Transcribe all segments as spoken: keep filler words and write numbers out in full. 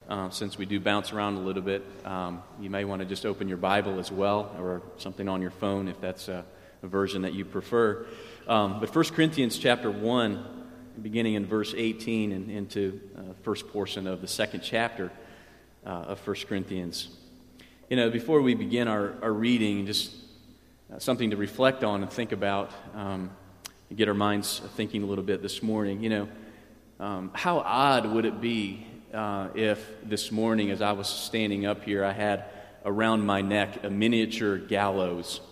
uh, since we do bounce around a little bit, um, you may want to just open your Bible as well, or something on your phone if that's a, a version that you prefer. Um, but First Corinthians chapter one, beginning in verse eighteen and into the uh, first portion of the second chapter uh, of First Corinthians. You know, before we begin our, our reading, just uh, something to reflect on and think about, um, and get our minds thinking a little bit this morning. You know, um, how odd would it be uh, if this morning, as I was standing up here, I had around my neck a miniature gallows?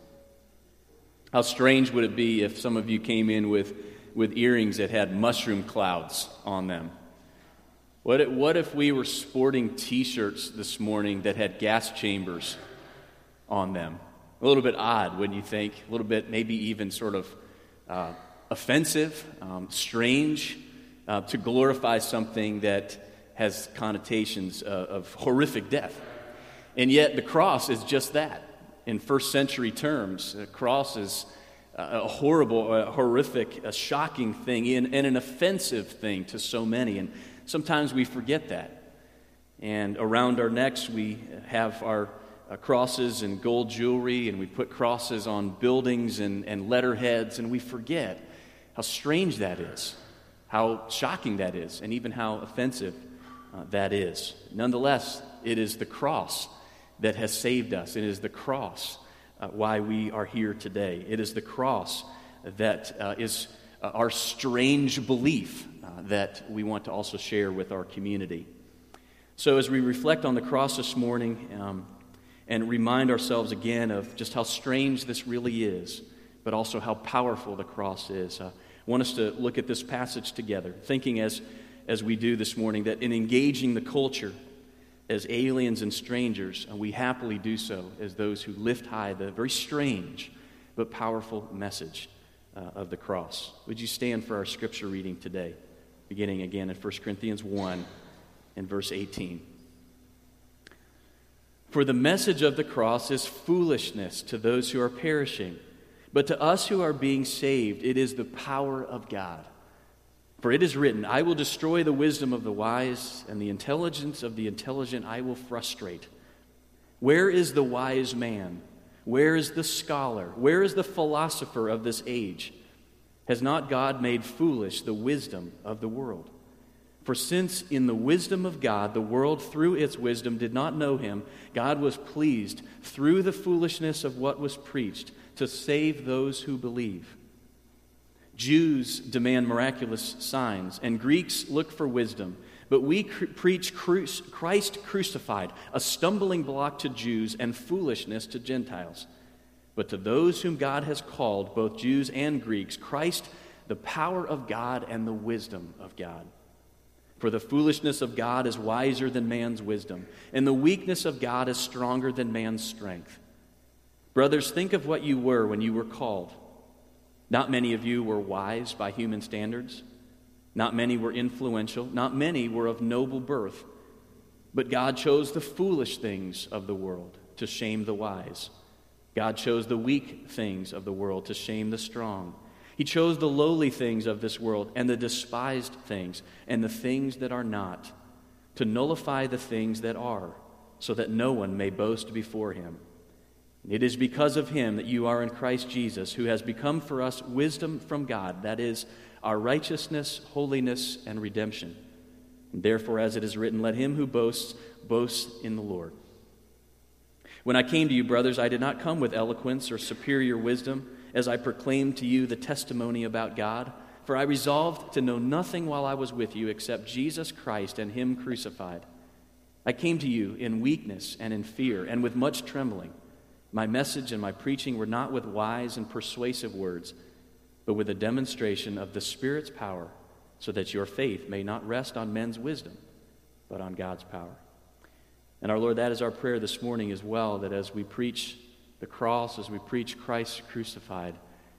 How strange would it be if some of you came in with, with earrings that had mushroom clouds on them? What if, what if we were sporting T-shirts this morning that had gas chambers on them? A little bit odd, wouldn't you think? A little bit maybe even sort of uh, offensive, um, strange, uh, to glorify something that has connotations uh, of horrific death. And yet the cross is just that. In first century terms, the cross is a horrible, a horrific, a shocking thing, and, and an offensive thing to so many. And sometimes we forget that. And around our necks, we have our uh, crosses and gold jewelry, and we put crosses on buildings and, and letterheads, and we forget how strange that is, how shocking that is, and even how offensive uh, that is. Nonetheless, it is the cross that has saved us. It is the cross uh, why we are here today. It is the cross that uh, is uh, our strange belief uh, that we want to also share with our community. So as we reflect on the cross this morning um, and remind ourselves again of just how strange this really is, but also how powerful the cross is, uh, I want us to look at this passage together, thinking as, as we do this morning that in engaging the culture as aliens and strangers, and we happily do so as those who lift high the very strange but powerful message uh, of the cross. Would you stand for our scripture reading today, beginning again in First Corinthians one and verse eighteen. For the message of the cross is foolishness to those who are perishing, but to us who are being saved, it is the power of God. For it is written, I will destroy the wisdom of the wise, and the intelligence of the intelligent I will frustrate. Where is the wise man? Where is the scholar? Where is the philosopher of this age? Has not God made foolish the wisdom of the world? For since in the wisdom of God, the world through its wisdom did not know him, God was pleased through the foolishness of what was preached to save those who believe. Jews demand miraculous signs, and Greeks look for wisdom. But we cr- preach cru- Christ crucified, a stumbling block to Jews and foolishness to Gentiles. But to those whom God has called, both Jews and Greeks, Christ, the power of God and the wisdom of God. For the foolishness of God is wiser than man's wisdom, and the weakness of God is stronger than man's strength. Brothers, think of what you were when you were called. Not many of you were wise by human standards. Not many were influential. Not many were of noble birth. But God chose the foolish things of the world to shame the wise. God chose the weak things of the world to shame the strong. He chose the lowly things of this world and the despised things and the things that are not, to nullify the things that are, so that no one may boast before him. It is because of him that you are in Christ Jesus, who has become for us wisdom from God, that is, our righteousness, holiness, and redemption. And therefore, as it is written, let him who boasts, boast in the Lord. When I came to you, brothers, I did not come with eloquence or superior wisdom, as I proclaimed to you the testimony about God. For I resolved to know nothing while I was with you except Jesus Christ and him crucified. I came to you in weakness and in fear and with much trembling. My message and my preaching were not with wise and persuasive words, but with a demonstration of the Spirit's power, so that your faith may not rest on men's wisdom, but on God's power. And our Lord, that is our prayer this morning as well, that as we preach the cross, as we preach Christ crucified,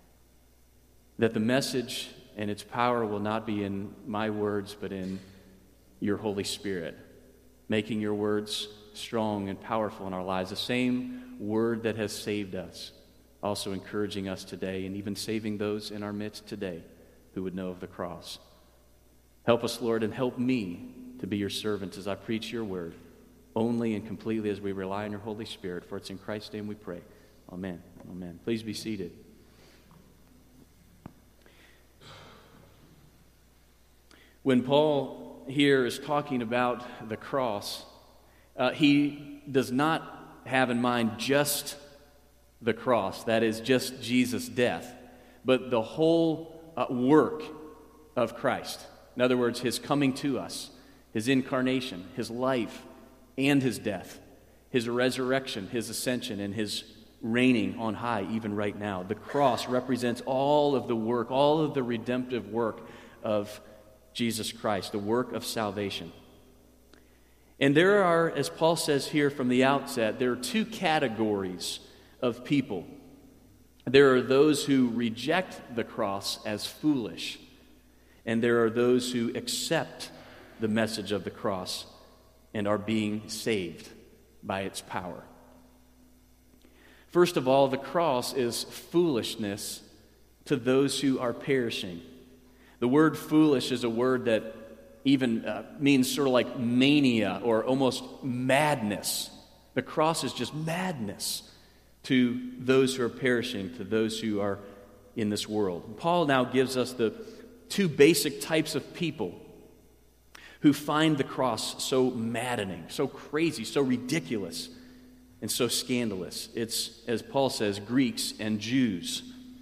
that the message and its power will not be in my words, but in your Holy Spirit, making your words strong and powerful in our lives. The same word that has saved us, also encouraging us today and even saving those in our midst today who would know of the cross. Help us, Lord, and help me to be your servants as I preach your word, only and completely as we rely on your Holy Spirit. For it's in Christ's name we pray. Amen. Amen. Please be seated. When Paul here is talking about the cross, uh, he does not have in mind just the cross, that is, just Jesus' death, but the whole uh, work of Christ. In other words, his coming to us, his incarnation, his life, and his death, his resurrection, his ascension, and his reigning on high even right now. The cross represents all of the work, all of the redemptive work of Jesus Christ, the work of salvation. And there are, as Paul says here from the outset, there are two categories of people. There are those who reject the cross as foolish, and there are those who accept the message of the cross and are being saved by its power. First of all, the cross is foolishness to those who are perishing. The word foolish is a word that even uh, means sort of like mania or almost madness. The cross is just madness to those who are perishing, to those who are in this world. Paul now gives us the two basic types of people who find the cross so maddening, so crazy, so ridiculous, and so scandalous. It's, as Paul says, Greeks and Jews.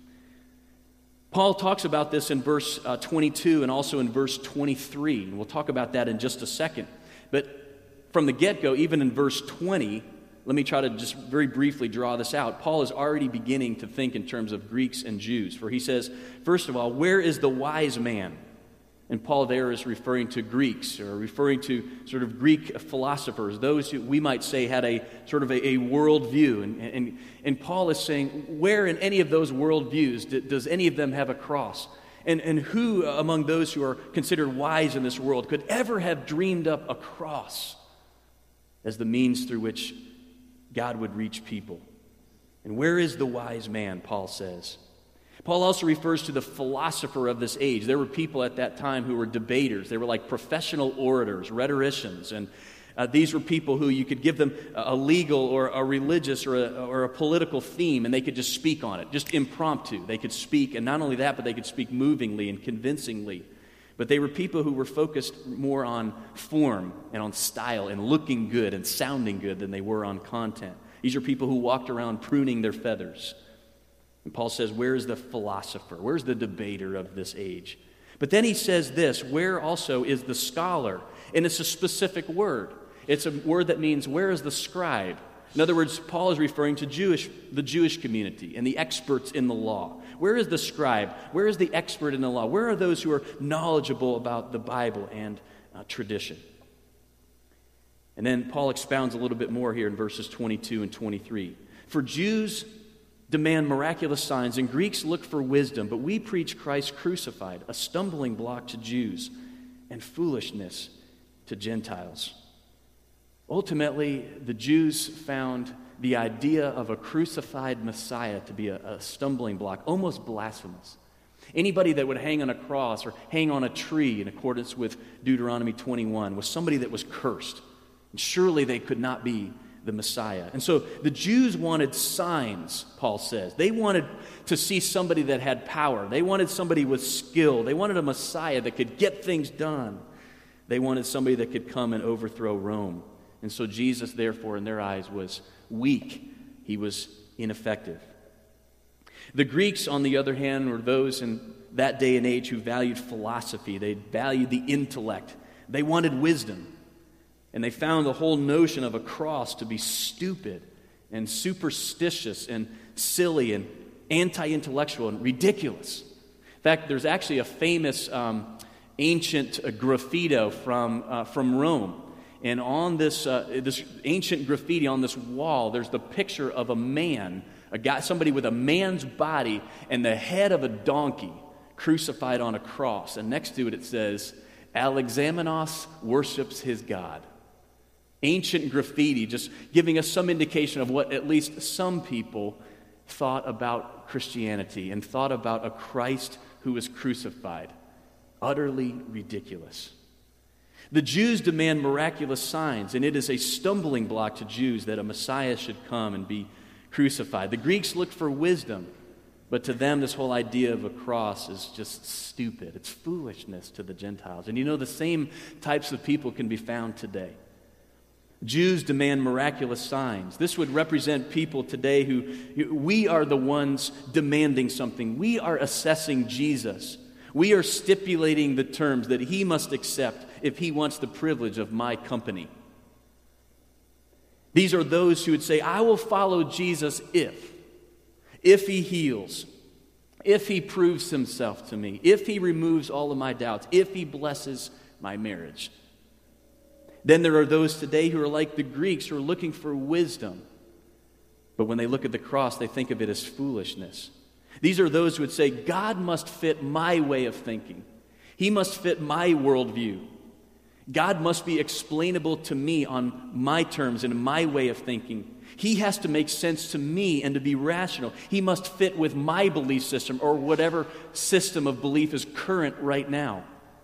Paul talks about this in verse uh, twenty-two and also in verse twenty-three, and we'll talk about that in just a second. But from the get-go, even in verse twenty, let me try to just very briefly draw this out. Paul is already beginning to think in terms of Greeks and Jews, for he says, first of all, where is the wise man? And Paul there is referring to Greeks, or referring to sort of Greek philosophers, those who we might say had a sort of a, a worldview. And, and, and Paul is saying, where in any of those worldviews do, does any of them have a cross? And, and who among those who are considered wise in this world could ever have dreamed up a cross as the means through which God would reach people? And where is the wise man, Paul says? Paul also refers to the philosopher of this age. There were people at that time who were debaters. They were like professional orators, rhetoricians. And uh, these were people who you could give them a legal or a religious or a, or a political theme, and they could just speak on it, just impromptu. They could speak, and not only that, but they could speak movingly and convincingly. But they were people who were focused more on form and on style and looking good and sounding good than they were on content. These are people who walked around pruning their feathers. And Paul says, where is the philosopher? Where's the debater of this age? But then he says this, where also is the scholar? And it's a specific word. It's a word that means, where is the scribe? In other words, Paul is referring to Jewish, the Jewish community and the experts in the law. Where is the scribe? Where is the expert in the law? Where are those who are knowledgeable about the Bible and uh, tradition? And then Paul expounds a little bit more here in verses twenty-two and twenty-three. For Jews demand miraculous signs, and Greeks look for wisdom, but we preach Christ crucified, a stumbling block to Jews and foolishness to Gentiles. Ultimately, the Jews found the idea of a crucified Messiah to be a, a stumbling block, almost blasphemous. Anybody that would hang on a cross or hang on a tree in accordance with Deuteronomy twenty-one was somebody that was cursed. And surely they could not be the Messiah. And so the Jews wanted signs, Paul says. They wanted to see somebody that had power. They wanted somebody with skill. They wanted a Messiah that could get things done. They wanted somebody that could come and overthrow Rome. And so Jesus, therefore, in their eyes, was weak. He was ineffective. The Greeks, on the other hand, were those in that day and age who valued philosophy. They valued the intellect. They wanted wisdom. And they found the whole notion of a cross to be stupid and superstitious and silly and anti-intellectual and ridiculous. In fact, there's actually a famous um, ancient uh, graffito from uh, from Rome. And on this uh, this ancient graffiti on this wall, there's the picture of a man, a guy, somebody with a man's body and the head of a donkey crucified on a cross. And next to it, it says, Alexamenos worships his God. Ancient graffiti, just giving us some indication of what at least some people thought about Christianity and thought about a Christ who was crucified. Utterly ridiculous. The Jews demand miraculous signs, and it is a stumbling block to Jews that a Messiah should come and be crucified. The Greeks look for wisdom, but to them this whole idea of a cross is just stupid. It's foolishness to the Gentiles. And you know, the same types of people can be found today. Jews demand miraculous signs. This would represent people today who, we are the ones demanding something. We are assessing Jesus. We are stipulating the terms that he must accept if he wants the privilege of my company. These are those who would say, I will follow Jesus if, if he heals, if he proves himself to me, if he removes all of my doubts, if he blesses my marriage. Then there are those today who are like the Greeks who are looking for wisdom. But when they look at the cross, they think of it as foolishness. These are those who would say, God must fit my way of thinking. He must fit my worldview. God must be explainable to me on my terms and my way of thinking. He has to make sense to me and to be rational. He must fit with my belief system or whatever system of belief is current right now.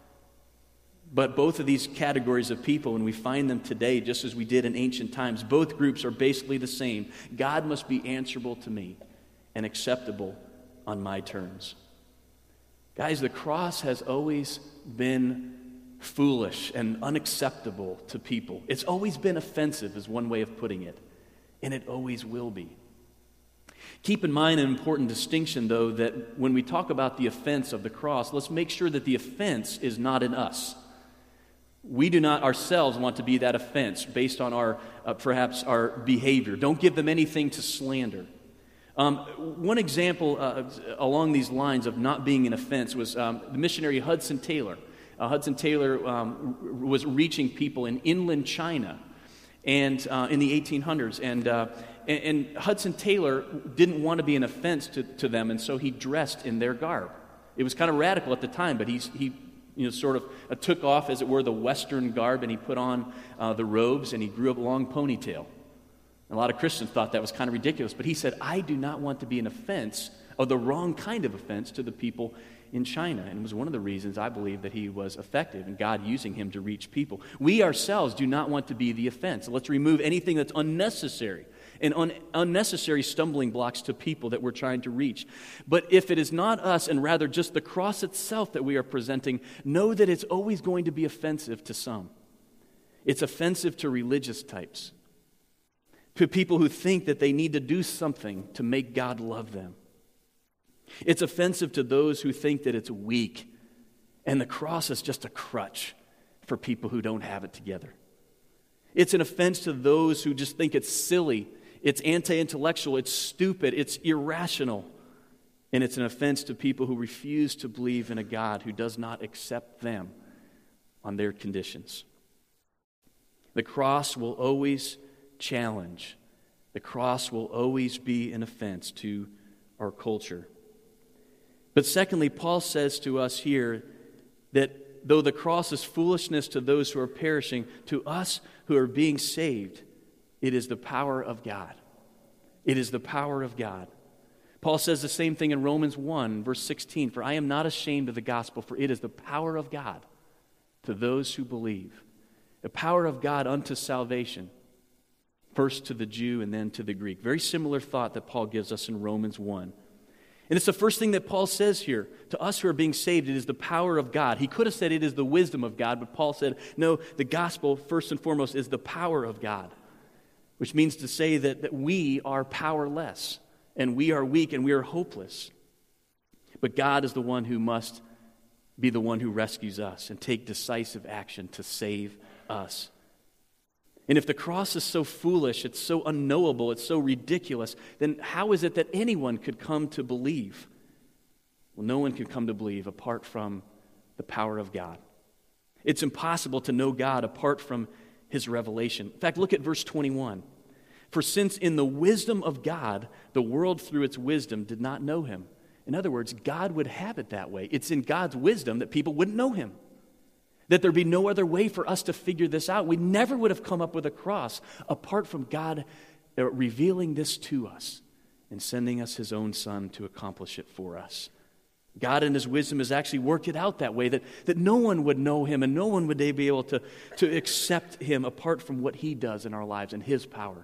But both of these categories of people, when we find them today, just as we did in ancient times, both groups are basically the same. God must be answerable to me and acceptable on my terms. Guys, the cross has always been foolish and unacceptable to people. It's always been offensive, is one way of putting it, and it always will be. Keep in mind an important distinction, though, that when we talk about the offense of the cross, let's make sure that the offense is not in us. We do not ourselves want to be that offense based on our, uh, perhaps, our behavior. Don't give them anything to slander. Um, one example uh, along these lines of not being an offense was um, the missionary Hudson Taylor. Uh, Hudson Taylor um, was reaching people in inland China and uh, in the eighteen hundreds. And, uh, and, and Hudson Taylor didn't want to be an offense to, to them, and so he dressed in their garb. It was kind of radical at the time, but he's, he you know, sort of uh, took off, as it were, the Western garb, and he put on uh, the robes, and he grew up a long ponytail. And a lot of Christians thought that was kind of ridiculous, but he said, I do not want to be an offense, or the wrong kind of offense, to the people in China. And it was one of the reasons I believe that he was effective in God using him to reach people. We ourselves do not want to be the offense. Let's remove anything that's unnecessary and un- unnecessary stumbling blocks to people that we're trying to reach. But if it is not us, and rather just the cross itself that we are presenting, know that it's always going to be offensive to some. It's offensive to religious types, to people who think that they need to do something to make God love them. It's offensive to those who think that it's weak, and the cross is just a crutch for people who don't have it together. It's an offense to those who just think it's silly, it's anti-intellectual, it's stupid, it's irrational. And it's an offense to people who refuse to believe in a God who does not accept them on their conditions. The cross will always challenge. The cross will always be an offense to our culture. But secondly, Paul says to us here that though the cross is foolishness to those who are perishing, to us who are being saved, it is the power of God. It is the power of God. Paul says the same thing in Romans one, verse sixteen, for I am not ashamed of the gospel, for it is the power of God to those who believe. The power of God unto salvation, first to the Jew and then to the Greek. Very similar thought that Paul gives us in Romans one. And it's the first thing that Paul says here. To us who are being saved, it is the power of God. He could have said it is the wisdom of God, but Paul said, no, the gospel, first and foremost, is the power of God, which means to say that, that we are powerless, and we are weak, and we are hopeless. But God is the one who must be the one who rescues us and take decisive action to save us. And if the cross is so foolish, it's so unknowable, it's so ridiculous, then how is it that anyone could come to believe? Well, no one can come to believe apart from the power of God. It's impossible to know God apart from His revelation. In fact, look at verse twenty-one. For since in the wisdom of God, the world through its wisdom did not know Him. In other words, God would have it that way. It's in God's wisdom that people wouldn't know Him. That there'd be no other way for us to figure this out. We never would have come up with a cross apart from God revealing this to us and sending us His own Son to accomplish it for us. God in his wisdom has actually worked it out that way, that, that no one would know him and no one would they be able to, to accept him apart from what he does in our lives and his power.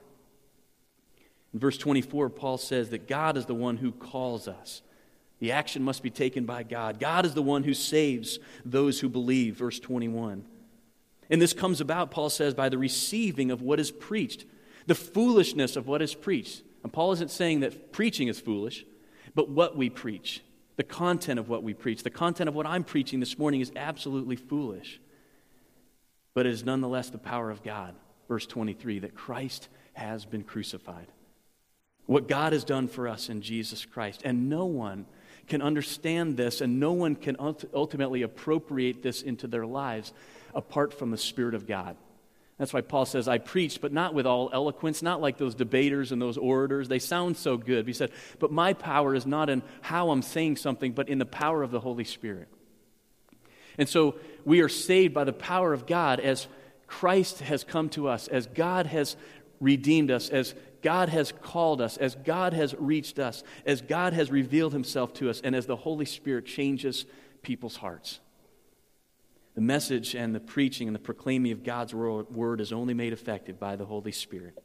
In verse twenty-four, Paul says that God is the one who calls us. The action must be taken by God. God is the one who saves those who believe, verse twenty-one. And this comes about, Paul says, by the receiving of what is preached, the foolishness of what is preached. And Paul isn't saying that preaching is foolish, but what we preach, the content of what we preach, the content of what I'm preaching this morning is absolutely foolish. But it is nonetheless the power of God, verse twenty-three, that Christ has been crucified. What God has done for us in Jesus Christ. And no one can understand this, and no one can ultimately appropriate this into their lives apart from the Spirit of God. That's why Paul says, I preached, but not with all eloquence, not like those debaters and those orators. They sound so good. He said, but my power is not in how I'm saying something, but in the power of the Holy Spirit. And so we are saved by the power of God as Christ has come to us, as God has redeemed us, as God has called us, as God has reached us, as God has revealed himself to us, and as the Holy Spirit changes people's hearts. The message and the preaching and the proclaiming of God's word is only made effective by the Holy Spirit.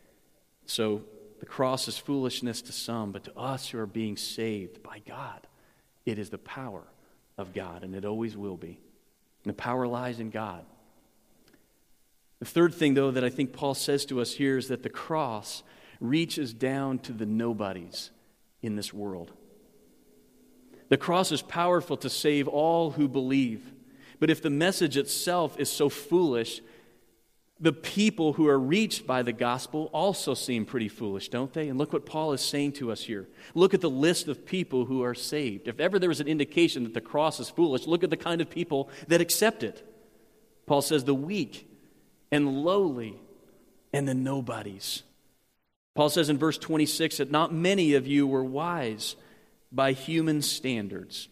So the cross is foolishness to some, but to us who are being saved by God, it is the power of God, and it always will be. And the power lies in God. The third thing, though, that I think Paul says to us here is that the cross reaches down to the nobodies in this world. The cross is powerful to save all who believe. But if the message itself is so foolish, the people who are reached by the gospel also seem pretty foolish, don't they? And look what Paul is saying to us here. Look at the list of people who are saved. If ever there was an indication that the cross is foolish, look at the kind of people that accept it. Paul says the weak and lowly and the nobodies. Paul says in verse twenty-six that not many of you were wise by human standards.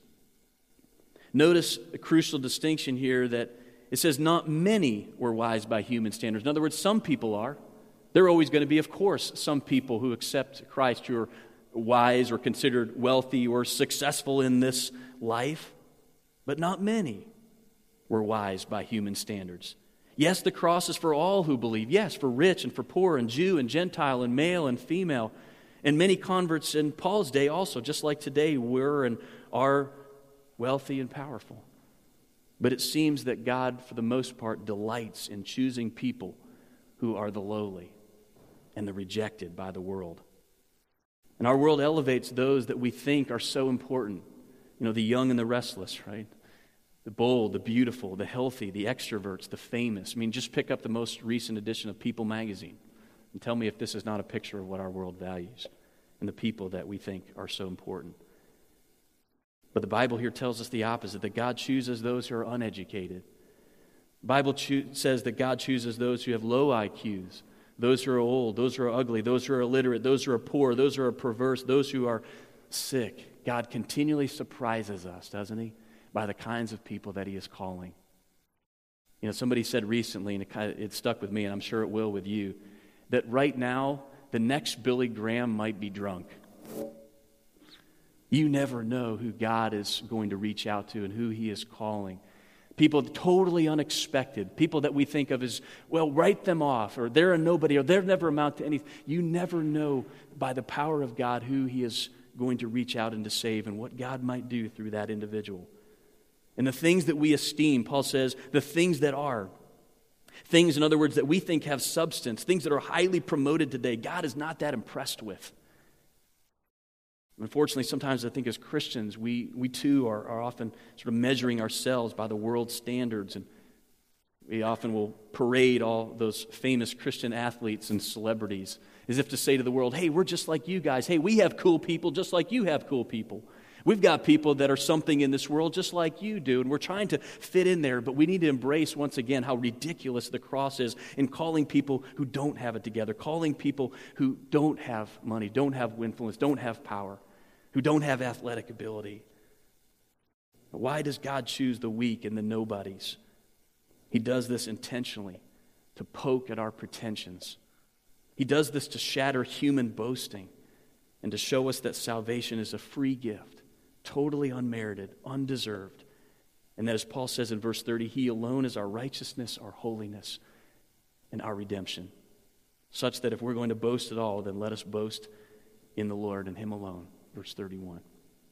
Notice a crucial distinction here that it says not many were wise by human standards. In other words, some people are. There are always going to be, of course, some people who accept Christ who are wise or considered wealthy or successful in this life. But not many were wise by human standards. Yes, the cross is for all who believe. Yes, for rich and for poor and Jew and Gentile and male and female. And many converts in Paul's day also, just like today, were and are wealthy and powerful. But it seems that God, for the most part, delights in choosing people who are the lowly and the rejected by the world. And our world elevates those that we think are so important. You know, the young and the restless, right? The bold, the beautiful, the healthy, the extroverts, the famous. I mean, just pick up the most recent edition of People magazine and tell me if this is not a picture of what our world values and the people that we think are so important. But the Bible here tells us the opposite, that God chooses those who are uneducated. The Bible cho- says that God chooses those who have low I Qs, those who are old, those who are ugly, those who are illiterate, those who are poor, those who are perverse, those who are sick. God continually surprises us, doesn't he? By the kinds of people that he is calling. You know, somebody said recently, and it, kind of, it stuck with me, and I'm sure it will with you, that right now, the next Billy Graham might be drunk. You never know who God is going to reach out to and who he is calling. People totally unexpected, people that we think of as, well, write them off, or they're a nobody, or they'll never amount to anything. You never know by the power of God who he is going to reach out and to save and what God might do through that individual. And the things that we esteem, Paul says, the things that are, things, in other words, that we think have substance, things that are highly promoted today, God is not that impressed with. Unfortunately, sometimes I think as Christians, we, we too are, are often sort of measuring ourselves by the world's standards, and we often will parade all those famous Christian athletes and celebrities as if to say to the world, hey, we're just like you guys. Hey, we have cool people just like you have cool people. We've got people that are something in this world just like you do, and we're trying to fit in there, but we need to embrace once again how ridiculous the cross is in calling people who don't have it together, calling people who don't have money, don't have influence, don't have power, who don't have athletic ability. But why does God choose the weak and the nobodies? He does this intentionally to poke at our pretensions. He does this to shatter human boasting and to show us that salvation is a free gift totally unmerited, undeserved. And that, as Paul says in verse thirty, he alone is our righteousness, our holiness, and our redemption. Such that if we're going to boast at all, then let us boast in the Lord and him alone. Verse thirty-one.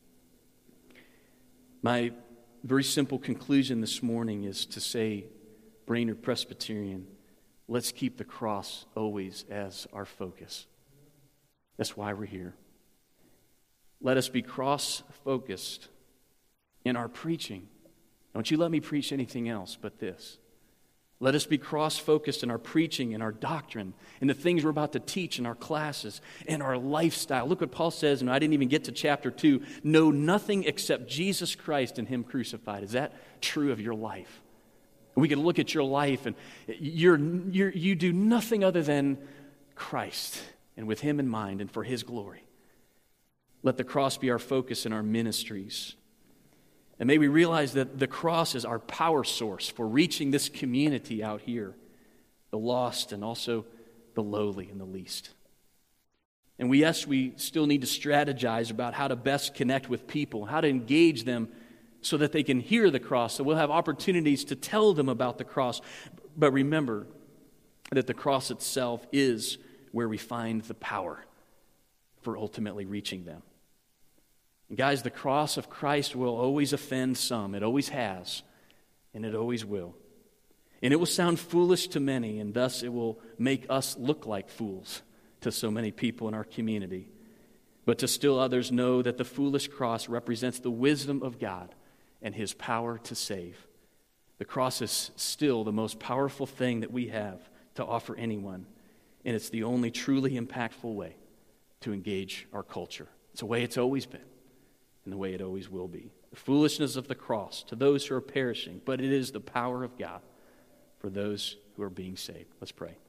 My very simple conclusion this morning is to say, Brainerd Presbyterian, let's keep the cross always as our focus. That's why we're here. Let us be cross-focused in our preaching. Don't you let me preach anything else but this. Let us be cross-focused in our preaching and our doctrine and the things we're about to teach in our classes and our lifestyle. Look what Paul says, and I didn't even get to chapter two. Know nothing except Jesus Christ and him crucified. Is that true of your life? We could look at your life and you're, you're, you do nothing other than Christ and with him in mind and for his glory. Let the cross be our focus in our ministries. And may we realize that the cross is our power source for reaching this community out here, the lost and also the lowly and the least. And we, yes, we still need to strategize about how to best connect with people, how to engage them so that they can hear the cross, so we'll have opportunities to tell them about the cross. But remember that the cross itself is where we find the power for ultimately reaching them. And guys, the cross of Christ will always offend some. It always has, and it always will. And it will sound foolish to many, and thus it will make us look like fools to so many people in our community. But to still others know that the foolish cross represents the wisdom of God and his power to save. The cross is still the most powerful thing that we have to offer anyone, and it's the only truly impactful way to engage our culture. It's the way it's always been. And the way it always will be. The foolishness of the cross to those who are perishing, but it is the power of God for those who are being saved. Let's pray.